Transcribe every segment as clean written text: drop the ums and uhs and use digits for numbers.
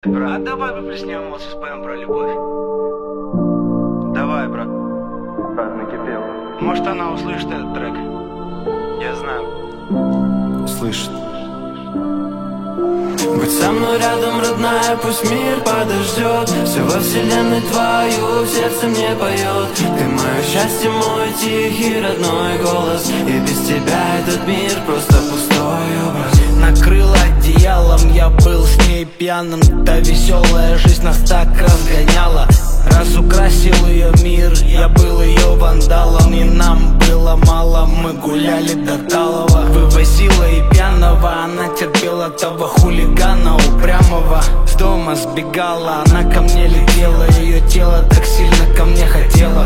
Брат, давай поплеснем эмоции, споем про любовь. Давай, брат. Брат, накипело. Может, она услышит этот трек. Я знаю. Слышит. Будь со мной рядом, родная, пусть мир подождет. Все во вселенной твою сердце мне поет. Ты мое счастье, мой тихий родной голос. И без тебя этот мир просто пустой образ. Накрыла одеялом, я был с ней пьяным. Та веселая жизнь нас так разгоняла. Разукрасил ее мир, я был ее вандалом. И нам было мало, мы гуляли до талого. Вывозила и пьяного, она терпела того хулигана упрямого. С дома сбегала, она ко мне летела. Ее тело так сильно ко мне хотело.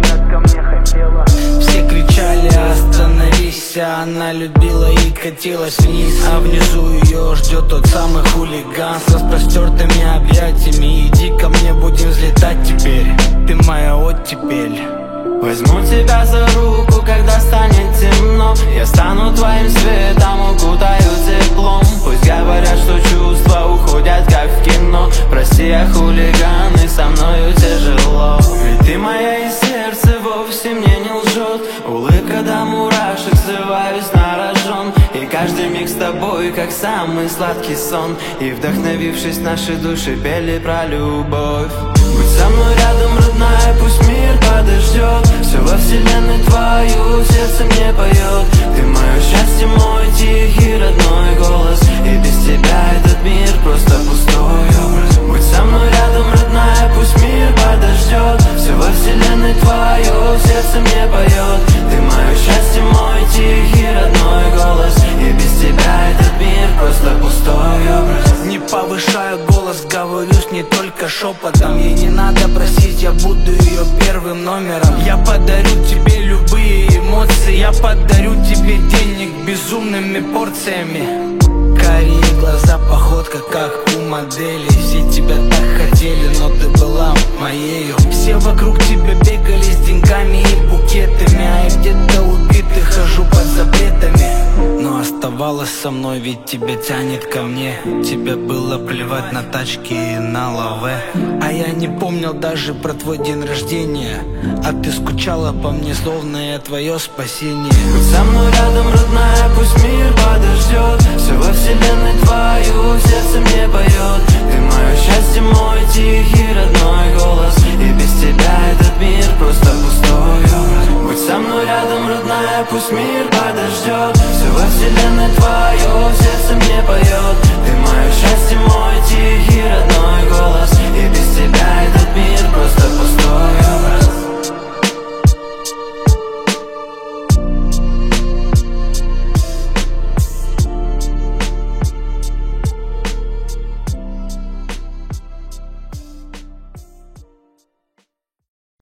Все кричали остановись, а она любила и катилась вниз. А внизу ее ждет тот самый хулиган с распростертыми объятиями. Иди ко мне, будем взлетать теперь, ты моя оттепель. Возьму тебя за руку, когда станет темно. Я стану твоим светом, укутаю теплом. Пусть говорят, что чувства уходят, как в кино. Прости, я хулиган, и со мною тяжело. Ведь ты моя, и сердце вовсе мне не лжет. Улыбка до мурашек, срываюсь на рожон. И каждый миг с тобой, как самый сладкий сон. И вдохновившись, наши души пели про любовь. Будь со мной рядом, родная, пусть мир подождет. Все во вселенной твою сердце мне поет. Ты мое счастье, мой тихий родной голос. И без тебя этот мир просто пустой образ. Будь со мной рядом, родная, пусть мир подождет. Все во вселенной твою сердце мне поет. Ты мое счастье, мой тихий родной голос. И без тебя этот мир просто пустой образ. Не повышаю голос, говорю с ней только шепотом. Ей не надо просить, я буду ее первым номером. Я подарю тебе любые эмоции. Я подарю тебе денег безумными порциями. Карие глаза, походка, как у моделей. Все тебя так хотели, но ты была моею. Все вокруг тебя бегали с деньгами и букетами. А я где-то убитый хожу под запретами. Но оставалась со мной, ведь тебя тянет ко мне. Тебе было плевать на тачки и на лаве. А я не помнил даже про твой день рождения. А ты скучала по мне, словно я твое спасение. Будь со мной рядом, родная, пусть мир подождет. Все во вселенной твою сердце мне поет. Ты